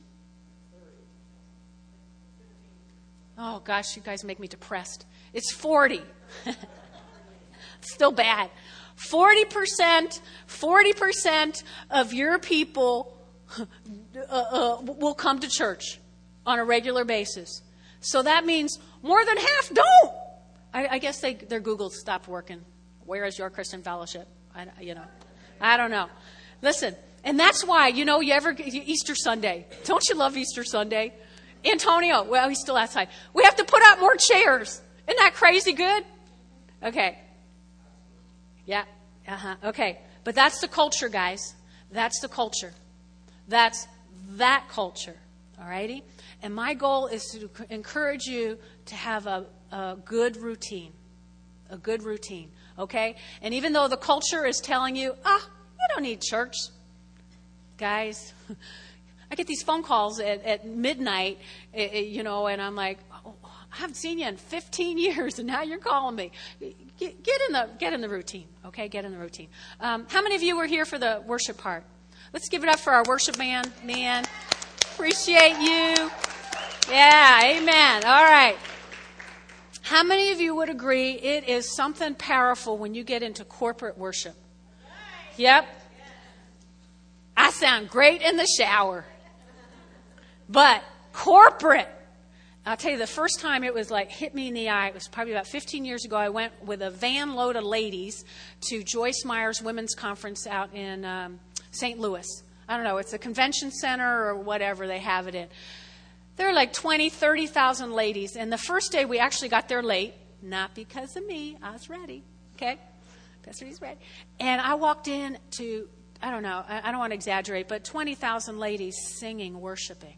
Oh, gosh, you guys make me depressed. It's forty. Still bad. forty percent, forty percent of your people uh, uh, will come to church on a regular basis. So that means more than half don't. I, I guess they, their Google stopped working. Where is your Christian fellowship? I, you know, I don't know. Listen, and that's why, you know, you ever, Easter Sunday. Don't you love Easter Sunday? Antonio, well, he's still outside. We have to put out more chairs. Isn't that crazy good? Okay. Yeah. Uh-huh. Okay. But that's the culture, guys. That's the culture. That's that culture. All righty? And my goal is to encourage you to have a, a good routine. A good routine. Okay? And even though the culture is telling you, ah, oh, you don't need church. Guys, I get these phone calls at, at midnight, you know, and I'm like, oh, I haven't seen you in fifteen years, and now you're calling me. Get, get in the get in the routine, okay? Get in the routine. Um, how many of you were here for the worship part? Let's give it up for our worship band, man. Appreciate you. Yeah, amen. All right. How many of you would agree it is something powerful when you get into corporate worship? Yep. I sound great in the shower. But corporate, I'll tell you, the first time it was like hit me in the eye, it was probably about fifteen years ago. I went with a van load of ladies to Joyce Meyer's Women's Conference out in um, Saint Louis. I don't know, it's a convention center or whatever they have it in. There were like twenty, thirty thousand ladies. And the first day we actually got there late, not because of me. I was ready, okay? Pastor Reed's ready. And I walked in to, I don't know, I don't want to exaggerate, but twenty thousand ladies singing, worshiping.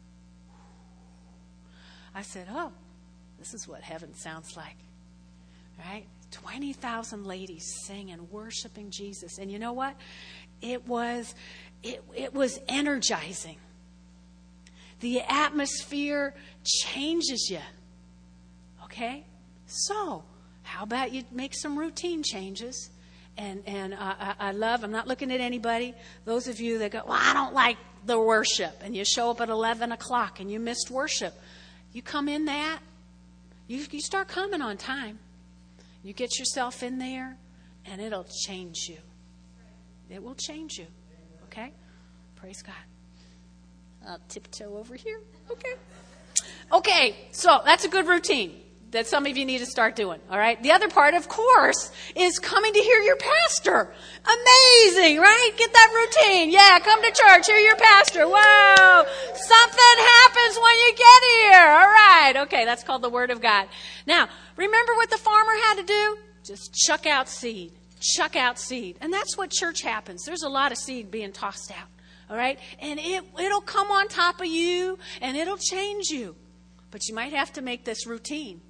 I said, oh, this is what heaven sounds like, right? twenty thousand ladies singing, worshiping Jesus. And you know what? It was, it, it was energizing. The atmosphere changes you, okay? So how about you make some routine changes? And and I, I love, I'm not looking at anybody, those of you that go, well, I don't like the worship, and you show up at eleven o'clock and you missed worship. You come in that, you, you start coming on time. You get yourself in there, and it'll change you. It will change you, okay? Praise God. I'll tiptoe over here, okay? Okay, so that's a good routine that some of you need to start doing, all right? The other part, of course, is coming to hear your pastor. Amazing, right? Get that routine. Yeah, come to church, hear your pastor. Wow, something happens when you get here. All right, okay, that's called the Word of God. Now, remember what the farmer had to do? Just chuck out seed. Chuck out seed. And that's what church happens. There's a lot of seed being tossed out, all right? And it, it'll come on top of you, and it'll change you. But you might have to make this routine.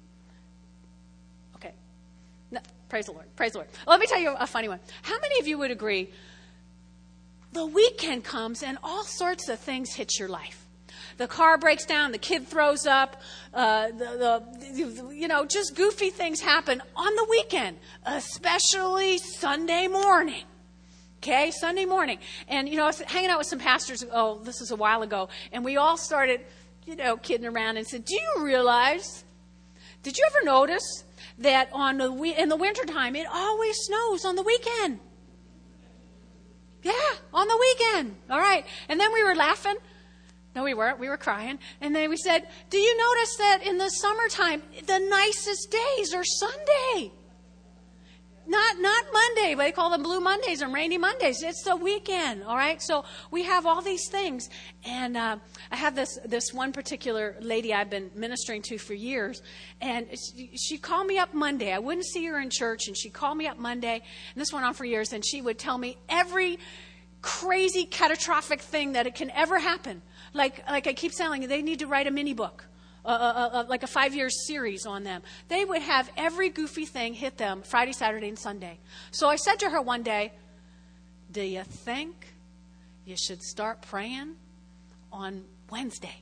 No, praise the Lord. Praise the Lord. Let me tell you a funny one. How many of you would agree the weekend comes and all sorts of things hit your life? the car breaks down, the kid throws up, uh, the, the, you know, just goofy things happen on the weekend, especially Sunday morning. Okay, Sunday morning. And, you know, I was hanging out with some pastors, oh, this is a while ago, and we all started, you know, kidding around and said, do you realize, did you ever notice that on the in the wintertime, it always snows on the weekend? Yeah, on the weekend. All right. And then we were laughing. No, we weren't. We were crying. And then we said, do you notice that in the summertime, the nicest days are Sunday? Not not Monday, but they call them Blue Mondays and Rainy Mondays. It's the weekend, all right? So we have all these things. And uh, I have this this one particular lady I've been ministering to for years. And she, she called me up Monday. I wouldn't see her in church, and she'd call me up Monday. And this went on for years. And she would tell me every crazy catastrophic thing that it can ever happen. Like, like I keep saying, they need to write a mini book. Uh, uh, uh, like a five-year series on them. They would have every goofy thing hit them Friday, Saturday, and Sunday. So I said to her one day, do you think you should start praying on Wednesday?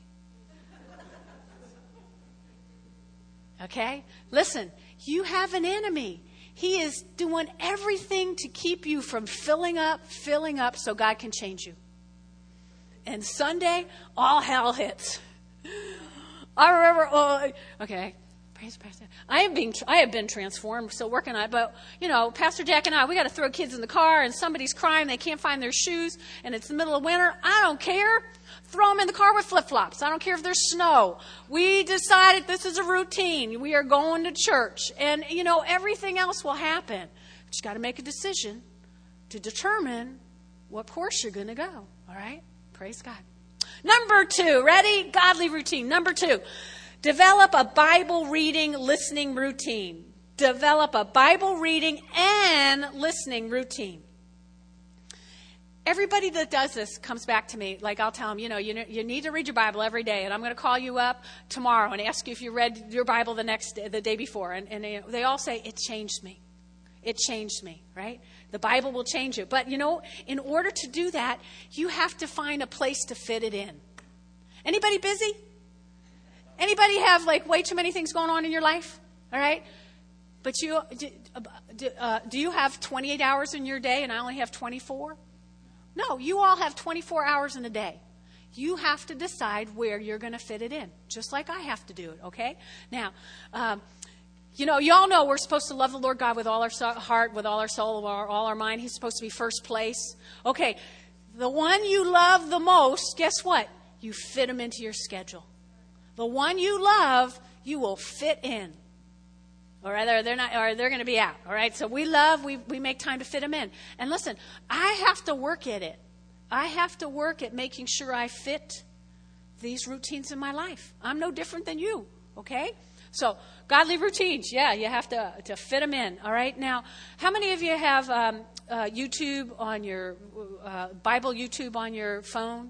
Okay? Listen, you have an enemy. He is doing everything to keep you from filling up, filling up so God can change you. And Sunday, all hell hits. I remember, oh, okay, praise Pastor. I am being, I have been transformed, still working on it. But you know, Pastor Jack and I, we got to throw kids in the car, and somebody's crying, they can't find their shoes, and it's the middle of winter. I don't care. Throw them in the car with flip flops. I don't care if there's snow. We decided this is a routine. We are going to church, and you know, everything else will happen. But you got to make a decision to determine what course you're going to go. All right, praise God. Number two, ready? Godly routine. Number two, develop a Bible reading, listening routine. Develop a Bible reading and listening routine. Everybody that does this comes back to me. Like I'll tell them, you know, you, you need to read your Bible every day. And I'm going to call you up tomorrow and ask you if you read your Bible the next day, the day before. And, and they, they all say, it changed me. It changed me, right? The Bible will change you. But, you know, in order to do that, you have to find a place to fit it in. Anybody busy? Anybody have, like, way too many things going on in your life? All right? But you, do, uh, do you have twenty-eight hours in your day and I only have twenty-four? No, you all have twenty-four hours in a day. You have to decide where you're going to fit it in, just like I have to do it, okay? Now, um, you know, you all know we're supposed to love the Lord God with all our heart, with all our soul, with all our mind. He's supposed to be first place. Okay, the one you love the most, guess what? You fit him into your schedule. The one you love, you will fit in. Or rather, they're not, or they're going to be out. All right, so we love, we we make time to fit them in. And listen, I have to work at it. I have to work at making sure I fit these routines in my life. I'm no different than you, okay? So, godly routines, yeah, you have to, to fit them in, all right? Now, how many of you have um, uh, YouTube on your, uh, Bible YouTube on your phone?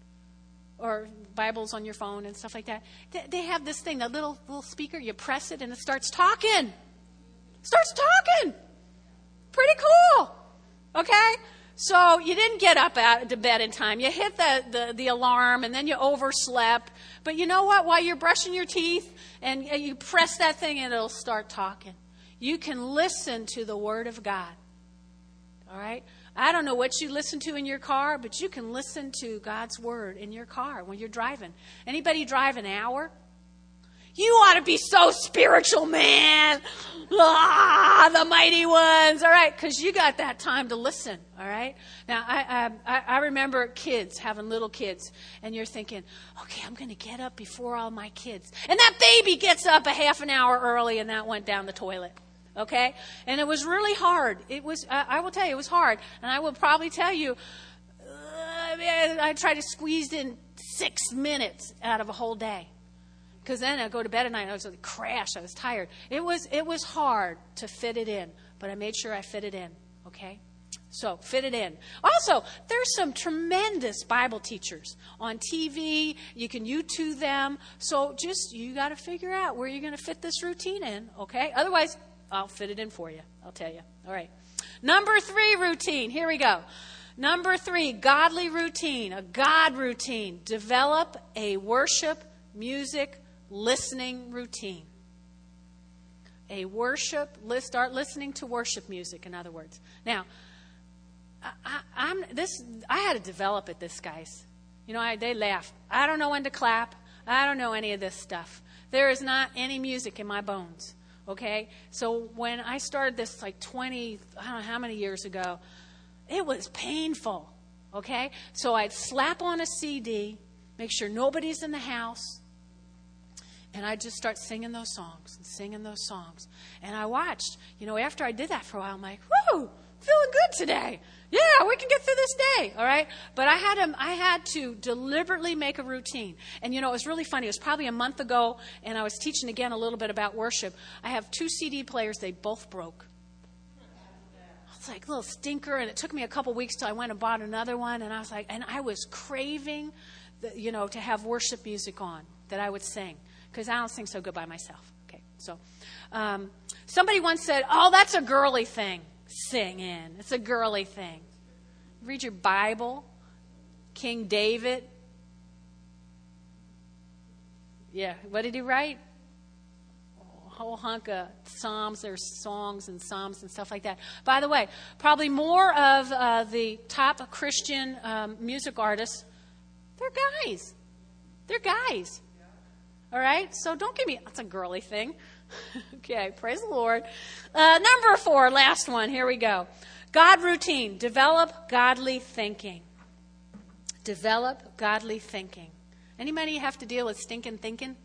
Or Bibles on your phone and stuff like that? They, they have this thing, that little little speaker, you press it and it starts talking. Starts talking. Pretty cool, okay? So you didn't get up out to bed in time. You hit the, the, the alarm and then you overslept. But you know what? While you're brushing your teeth and you press that thing and it'll start talking. You can listen to the Word of God. All right? I don't know what you listen to in your car, but you can listen to God's Word in your car when you're driving. Anybody drive an hour? You ought to be so spiritual, man. Ah, the mighty ones. All right, because you got that time to listen. All right. Now, I, I I remember kids, having little kids, and you're thinking, okay, I'm going to get up before all my kids. And that baby gets up a half an hour early, and that went down the toilet. Okay? And it was really hard. It was, I, I will tell you, it was hard. And I will probably tell you, uh, man, I tried to squeeze in six minutes out of a whole day. Because then I'd go to bed at night and I was like, crash. I was tired. It was it was hard to fit it in, but I made sure I fit it in. Okay? So, fit it in. Also, there's some tremendous Bible teachers on T V. You can YouTube them. So, just, you got to figure out where you're going to fit this routine in. Okay? Otherwise, I'll fit it in for you. I'll tell you. All right. Number three routine. Here we go. Number three, godly routine, a God routine. Develop a worship, music, listening routine. A worship, start listening to worship music, in other words. Now, I, I, I'm this. I had to develop it, this, guys. You know, I, they laugh. I don't know when to clap. I don't know any of this stuff. There is not any music in my bones, okay? So when I started this like twenty, I don't know how many years ago, it was painful, okay? So I'd slap on a C D, make sure nobody's in the house, and I'd just start singing those songs and singing those songs. And I watched, you know, after I did that for a while, I'm like, whoo, feeling good today. Yeah, we can get through this day, all right? But I had to, I had to deliberately make a routine. And, you know, it was really funny. It was probably a month ago, and I was teaching again a little bit about worship. I have two C D players. They both broke. It's like a little stinker, and it took me a couple weeks till I went and bought another one. And I was like, and I was craving, the, you know, to have worship music on that I would sing, because I don't sing so good by myself. Okay, so um, somebody once said, "Oh, that's a girly thing." Singing. It's a girly thing. Read your Bible. King David. Yeah, what did he write? A whole hunk of psalms. There's songs and psalms and stuff like that. By the way, probably more of uh, the top Christian um, music artists, they're guys. They're guys. All right? So don't give me, that's a girly thing. Okay, praise the Lord. Uh, number four, last one. Here we go. God routine. Develop godly thinking. Develop godly thinking. Anybody have to deal with stinking thinking?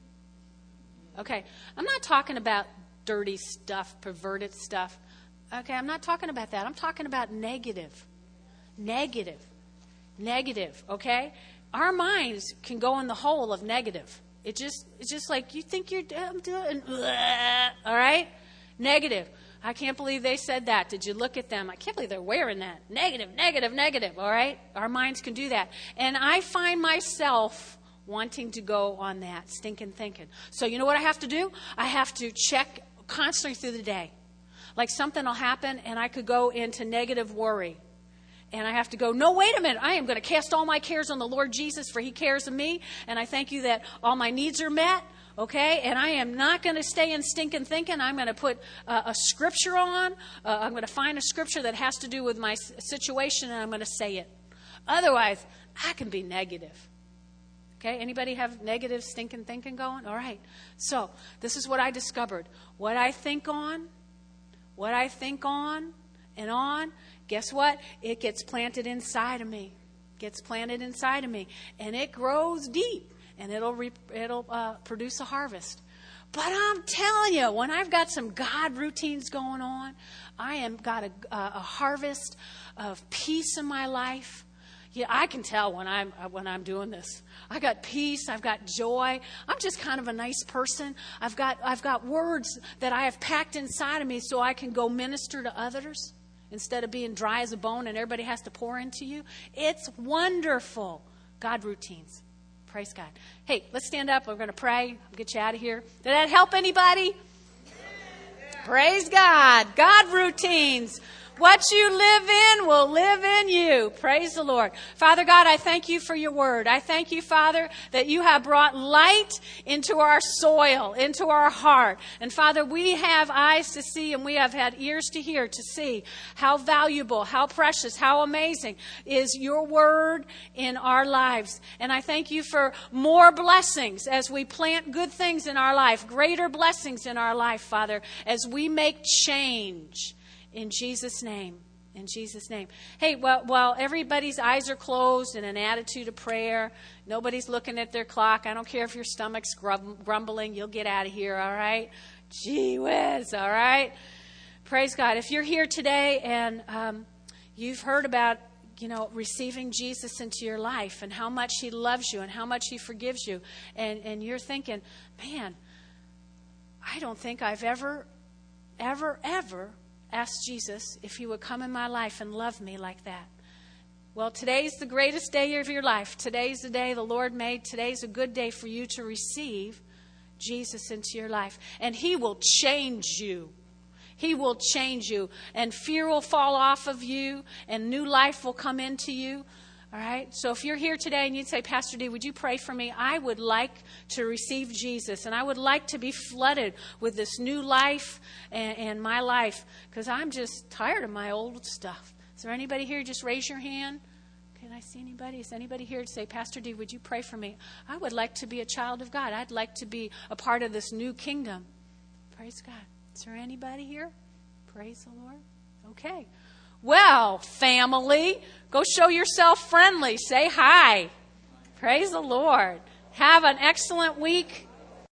Okay, I'm not talking about dirty stuff, perverted stuff. Okay, I'm not talking about that. I'm talking about negative. Negative. Negative, okay? Our minds can go in the hole of negative. It just, it's just like, you think you're I'm doing, all right? Negative. I can't believe they said that. Did you look at them? I can't believe they're wearing that. Negative, negative, negative, all right? Our minds can do that. And I find myself wanting to go on that, stinking thinking. So you know what I have to do? I have to check constantly through the day. Like something will happen and I could go into negative worry. And I have to go, no, wait a minute. I am going to cast all my cares on the Lord Jesus, for he cares of me. And I thank you that all my needs are met. Okay? And I am not going to stay in stinking thinking. I'm going to put uh, a scripture on. Uh, I'm going to find a scripture that has to do with my situation, and I'm going to say it. Otherwise, I can be negative. Okay? Anybody have negative stinking thinking going? All right. So this is what I discovered. What I think on, what I think on and on, guess what? It gets planted inside of me. Gets planted inside of me. And it grows deep. And it'll re- it'll uh, produce a harvest. But I'm telling you, when I've got some God routines going on, I am got a, a harvest of peace in my life. Yeah, I can tell when I'm when I'm doing this. I got peace. I've got joy. I'm just kind of a nice person. I've got I've got words that I have packed inside of me so I can go minister to others. Instead of being dry as a bone and everybody has to pour into you. It's wonderful. God routines. Praise God. Hey, let's stand up. We're going to pray. I'll get you out of here. Did that help anybody? Yeah. Praise God. God routines. What you live in will live in you. Praise the Lord. Father God, I thank you for your word. I thank you, Father, that you have brought light into our soil, into our heart. And Father, we have eyes to see and we have had ears to hear, to see how valuable, how precious, how amazing is your word in our lives. And I thank you for more blessings as we plant good things in our life, greater blessings in our life, Father, as we make change. In Jesus' name. In Jesus' name. Hey, well, while everybody's eyes are closed in an attitude of prayer, nobody's looking at their clock. I don't care if your stomach's grum- grumbling. You'll get out of here, all right? Gee whiz, all right? Praise God. If you're here today and um, you've heard about, you know, receiving Jesus into your life and how much he loves you and how much he forgives you, and, and you're thinking, man, I don't think I've ever, ever, ever asked Jesus if he would come in my life and love me like that. Well, today's the greatest day of your life. Today's the day the Lord made. Today's a good day for you to receive Jesus into your life. And he will change you. He will change you. And fear will fall off of you. And new life will come into you. All right? So if you're here today and you'd say, Pastor D, would you pray for me? I would like to receive Jesus. And I would like to be flooded with this new life and, and my life. Because I'm just tired of my old stuff. Is there anybody here? Just raise your hand. Can I see anybody? Is anybody here to say, Pastor D, would you pray for me? I would like to be a child of God. I'd like to be a part of this new kingdom. Praise God. Is there anybody here? Praise the Lord. Okay. Well, family, go show yourself friendly. Say hi. Praise the Lord. Have an excellent week.